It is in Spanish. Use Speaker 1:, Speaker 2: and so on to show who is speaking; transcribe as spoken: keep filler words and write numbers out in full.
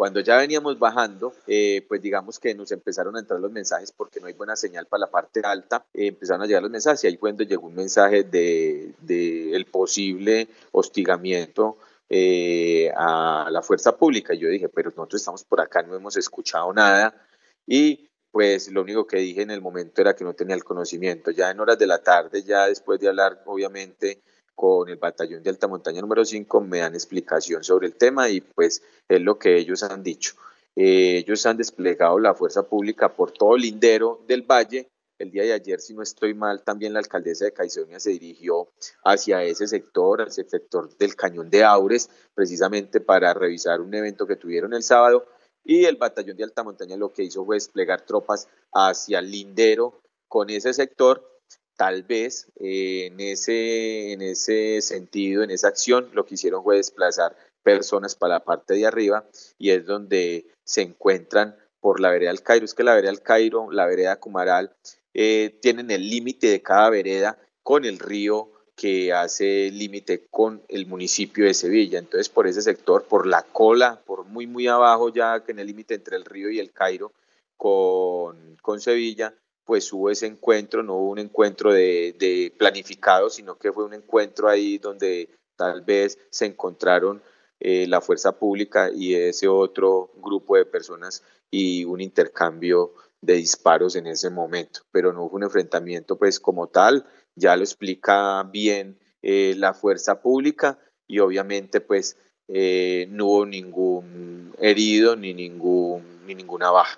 Speaker 1: Cuando ya veníamos bajando, eh, pues digamos que nos empezaron a entrar los mensajes porque no hay buena señal para la parte alta, eh, empezaron a llegar los mensajes y ahí fue donde llegó un mensaje de, de el posible hostigamiento eh, a la fuerza pública. Y yo dije, pero nosotros estamos por acá, no hemos escuchado nada y pues lo único que dije en el momento era que no tenía el conocimiento. Ya en horas de la tarde, ya después de hablar obviamente con el batallón de alta montaña número cinco, me dan explicación sobre el tema y pues es lo que ellos han dicho. Eh, ellos han desplegado la fuerza pública por todo el lindero del valle. El día de ayer, si no estoy mal, también la alcaldesa de Caizonia se dirigió hacia ese sector, hacia el sector del Cañón de Aures, precisamente para revisar un evento que tuvieron el sábado, y el batallón de alta montaña lo que hizo fue desplegar tropas hacia el lindero con ese sector. Tal vez eh, en, ese, en ese sentido, en esa acción, lo que hicieron fue desplazar personas para la parte de arriba y es donde se encuentran por la vereda del Cairo. Es que la vereda del Cairo, la vereda Cumaral, eh, tienen el límite de cada vereda con el río que hace límite con el municipio de Sevilla. Entonces, por ese sector, por la cola, por muy, muy abajo, ya que en el límite entre el río y el Cairo con, con Sevilla, pues hubo ese encuentro, no hubo un encuentro de, de planificado, sino que fue un encuentro ahí donde tal vez se encontraron eh, la fuerza pública y ese otro grupo de personas y un intercambio de disparos en ese momento, pero no hubo un enfrentamiento pues como tal, ya lo explica bien eh, la fuerza pública y obviamente pues eh, no hubo ningún herido ni, ningún, ni ninguna baja.